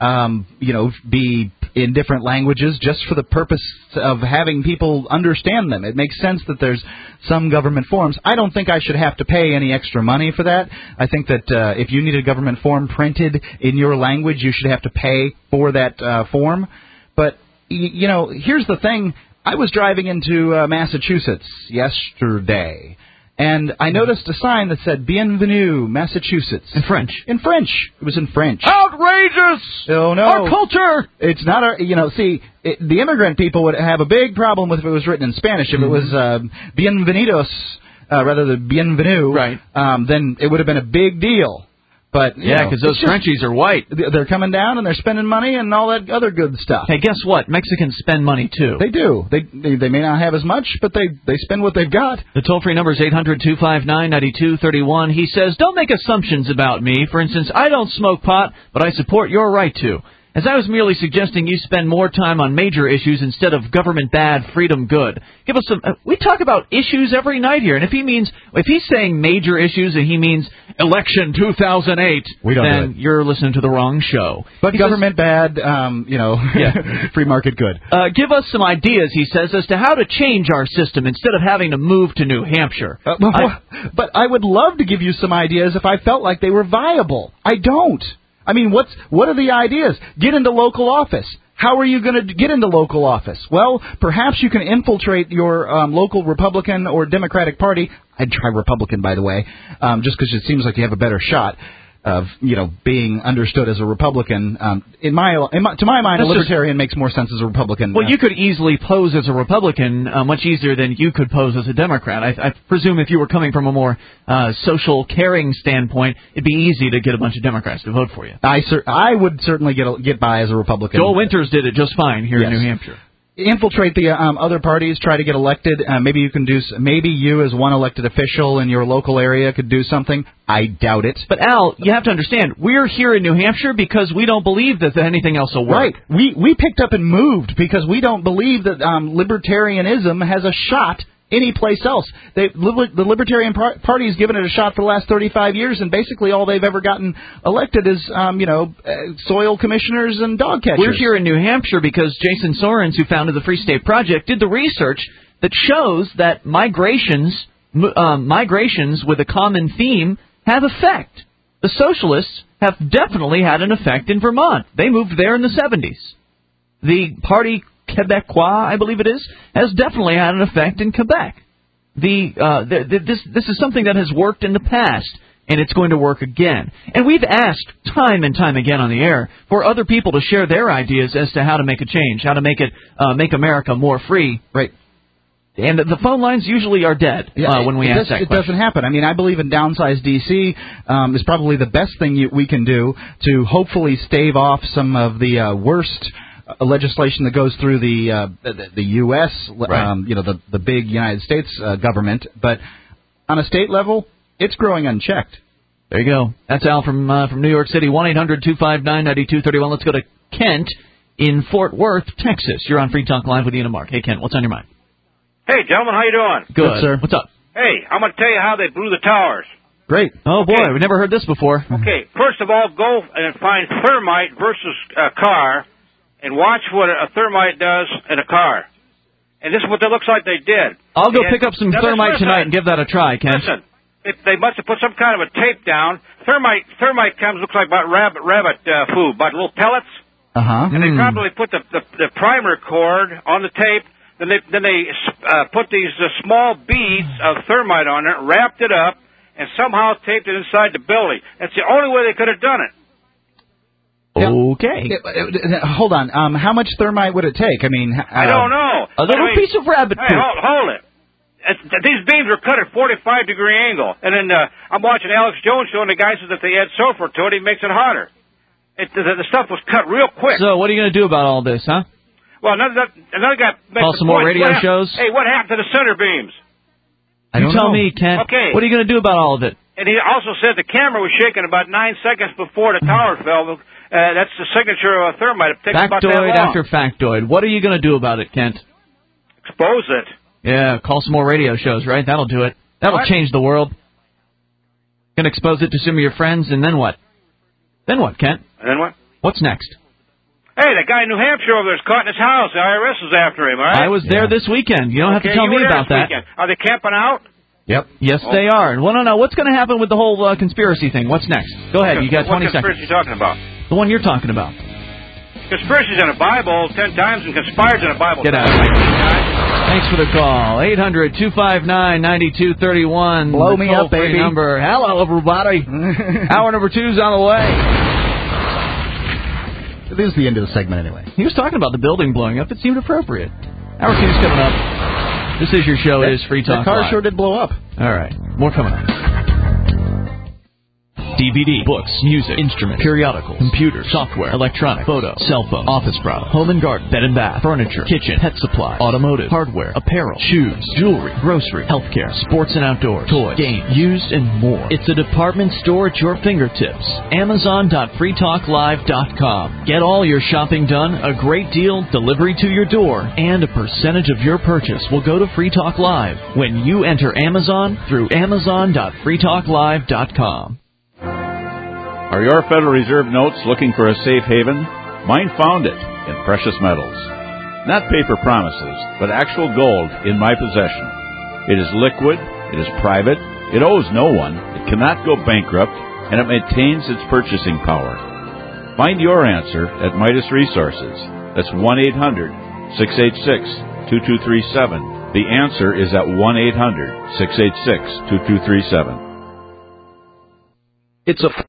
be in different languages just for the purpose of having people understand them. It makes sense that there's some government forms. I don't think I should have to pay any extra money for that. I think that if you need a government form printed in your language, you should have to pay for that form. But, here's the thing. I was driving into Massachusetts yesterday, and I noticed a sign that said, Bienvenue, Massachusetts. In French. In French. It was in French. Outrageous! Oh, no. Our culture! It's not the immigrant people would have a big problem with if it was written in Spanish. If it was Bienvenidos, rather than Bienvenue, right. Then it would have been a big deal. But because those Frenchies are white. They're coming down and they're spending money and all that other good stuff. Hey, guess what? Mexicans spend money, too. They do. They may not have as much, but they spend what they've got. The toll-free number is 800-259-9231. He says, don't make assumptions about me. For instance, I don't smoke pot, but I support your right to. As I was merely suggesting you spend more time on major issues instead of government bad, freedom good. Give us some... we talk about issues every night here, and if he's saying major issues and he means election 2008, then you're listening to the wrong show. But government bad, free market good. Give us some ideas, he says, as to how to change our system instead of having to move to New Hampshire. But I would love to give you some ideas if I felt like they were viable. I don't. I mean, what are the ideas? Get into local office. How are you going to get into local office? Well, perhaps you can infiltrate your local Republican or Democratic Party. I'd try Republican, by the way, just because it seems like you have a better shot of being understood as a Republican. To my mind, a libertarian makes more sense as a Republican. Well, you could easily pose as a Republican much easier than you could pose as a Democrat. I presume if you were coming from a more social, caring standpoint, it'd be easy to get a bunch of Democrats to vote for you. I would certainly get by as a Republican. Joel Winters did it just fine here in New Hampshire. Infiltrate the other parties, try to get elected. Maybe you as one elected official in your local area could do something. I doubt it. But Al, you have to understand, we're here in New Hampshire because we don't believe that anything else will work. Right. We picked up and moved because we don't believe that libertarianism has a shot any place else. The Libertarian Party has given it a shot for the last 35 years, and basically all they've ever gotten elected is, soil commissioners and dog catchers. We're here in New Hampshire because Jason Sorens, who founded the Free State Project, did the research that shows that migrations with a common theme have effect. The socialists have definitely had an effect in Vermont. They moved there in the 70s. The party Quebecois, I believe it is, has definitely had an effect in Quebec. This is something that has worked in the past, and it's going to work again. And we've asked time and time again on the air for other people to share their ideas as to how to make a change, how to make it make America more free. Right. And the phone lines usually are dead when we ask that question. It doesn't happen. I mean, I believe in Downsize D.C. Is probably the best thing we can do to hopefully stave off some of the worst legislation that goes through the U.S., right. The big United States government. But on a state level, it's growing unchecked. There you go. That's Al from New York City. 1-800-259-9231. Let's go to Kent in Fort Worth, Texas. You're on Free Talk Live with Ian and Mark. Hey, Kent, what's on your mind? Hey, gentlemen, how you doing? Good, sir. What's up? Hey, I'm going to tell you how they blew the towers. Great. Oh, boy, we've never heard this before. Okay, first of all, go and find thermite versus a car and watch what a thermite does in a car. And this is what it looks like they did. I'll go pick up some thermite tonight and give that a try, Kent. Listen, they must have put some kind of a tape down. Thermite looks like about rabbit food, about little pellets. Uh-huh. And they probably put the primer cord on the tape. Then they put these small beads of thermite on it, wrapped it up, and somehow taped it inside the building. That's the only way they could have done it. Okay. Hold on. How much thermite would it take? I mean, I don't know. A little piece of rabbit poop. Hey, hold it. These beams are cut at 45-degree angle. And then I'm watching Alex Jones show, and the guy says if they add sulfur to it, he makes it hotter. The stuff was cut real quick. So what are you going to do about all this, huh? Well, another guy makes call some more radio shows? Hey, what happened to the center beams? You tell me, Kent. Okay. What are you going to do about all of it? And he also said the camera was shaking about 9 seconds before the tower fell. That's the signature of a thermite. It takes about that long. Factoid after factoid. What are you going to do about it, Kent? Expose it. Yeah, call some more radio shows, right? That'll do it. That'll change the world. Going to expose it to some of your friends, and then what? Then what, Kent? And then what? What's next? Hey, that guy in New Hampshire over there is caught in his house. The IRS is after him, all right? I was there this weekend. You don't have to tell me about that. Weekend. Are they camping out? Yep. Yes, they are. And want to know what's going to happen with the whole conspiracy thing. What's next? Go ahead. You got 20 seconds. What conspiracy are you talking about? The one you're talking about. Conspiracy's in the Bible 10 times and conspire's in the Bible. Get out. Thanks for the call. 800-259-9231. Blow me up, baby. Number. Hello, everybody. Hour number 2's on the way. This is the end of the segment anyway. He was talking about the building blowing up. It seemed appropriate. Hour 2's coming up. This is your show. It is Free Talk Live. The car Live. sure did blow up. All right. More coming up. DVD, books, music, instruments, periodicals, computers, software, electronic, photo, cell phone, office product, home and garden, bed and bath, furniture, kitchen, pet supply, automotive, hardware, apparel, shoes, jewelry, grocery, healthcare, sports and outdoors, toys, games, used, and more. It's a department store at your fingertips. Amazon.freetalklive.com. Get all your shopping done, a great deal, delivery to your door, and a percentage of your purchase will go to Free Talk Live when you enter Amazon through Amazon.freetalklive.com. Are your Federal Reserve notes looking for a safe haven? Mine found it in precious metals. Not paper promises, but actual gold in my possession. It is liquid, it is private, it owes no one, it cannot go bankrupt, and it maintains its purchasing power. Find your answer at Midas Resources. That's 1-800-686-2237. The answer is at 1-800-686-2237. It's a